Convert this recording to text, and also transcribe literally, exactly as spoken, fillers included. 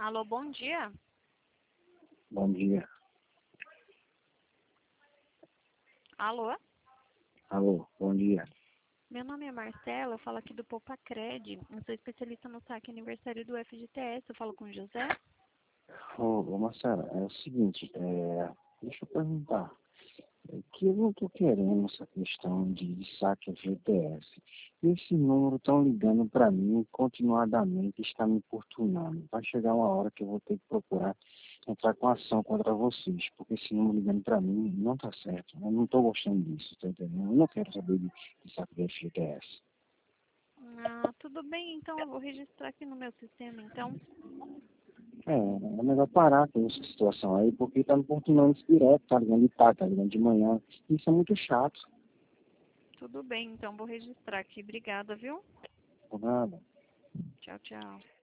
Alô, bom dia. Bom dia. Alô? Alô, bom dia. Meu nome é Marcela, eu falo aqui do Poupa Cred. Eu sou especialista no saque aniversário do F G T S. Eu falo com o José. Ô, ô Marcela, é o seguinte, é, deixa eu perguntar. É que eu não estou querendo essa questão de, de saque F G T S. Esse número estão ligando para mim continuadamente, está me importunando. Vai chegar uma hora que eu vou ter que procurar entrar com ação contra vocês, porque esse número ligando para mim não está certo. Eu não estou gostando disso, tá entendendo? Eu não quero saber de, de saque de F G T S. Ah, tudo bem, então eu vou registrar aqui no meu sistema, então. É, é melhor parar com essa situação aí, porque tá me importunando isso direto, tá ligando de tarde, tá ligando de manhã. Isso é muito chato. Tudo bem, então vou registrar aqui. Obrigada, viu? Por nada. Tchau, tchau.